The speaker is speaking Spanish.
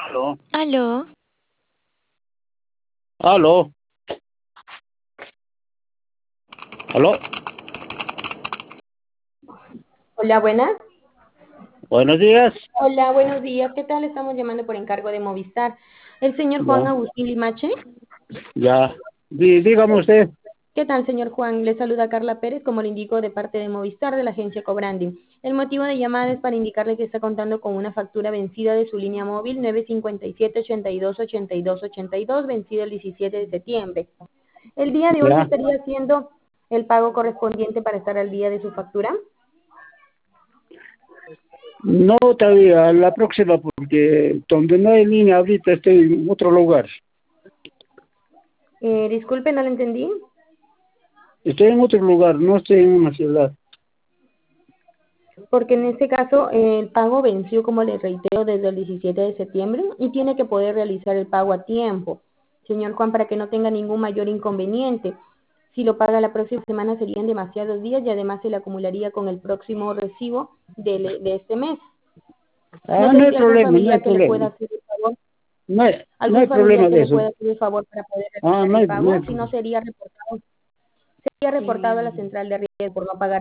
Aló, Aló, aló, aló. Hola, buenas. Buenos días. Hola, buenos días. ¿Qué tal? Estamos llamando por encargo de Movistar. ¿El señor Juan Ya, Agustín Limache? ya. Dígame usted. ¿Qué tal, señor Juan? Le saluda Carla Pérez, como le indico, de parte de Movistar, de la agencia Cobranding. El motivo de llamada es para indicarle que está contando con una factura vencida de su línea móvil 957-82-82-82, vencida el 17 de septiembre. El día de hoy Ya. estaría haciendo el pago correspondiente para estar al día de su factura. No todavía, la próxima, porque donde no hay línea ahorita estoy en otro lugar. Disculpe, no le entendí. Estoy en otro lugar, no estoy en una ciudad. Porque en este caso el pago venció, como le reitero, desde el 17 de septiembre y tiene que poder realizar el pago a tiempo, señor Juan, para que no tenga ningún mayor inconveniente. Si lo paga la próxima semana serían demasiados días y además se le acumularía con el próximo recibo de este mes. ¿No No hay tendría algún problema, no hay familiar que le pueda problema. hacer el favor? No hay ¿Algún problema familiar que de le eso. pueda hacer el favor para poder Ah, realizar no el hay, no hay pago? Si no, problema. sería reportado a la central de riesgo por no pagar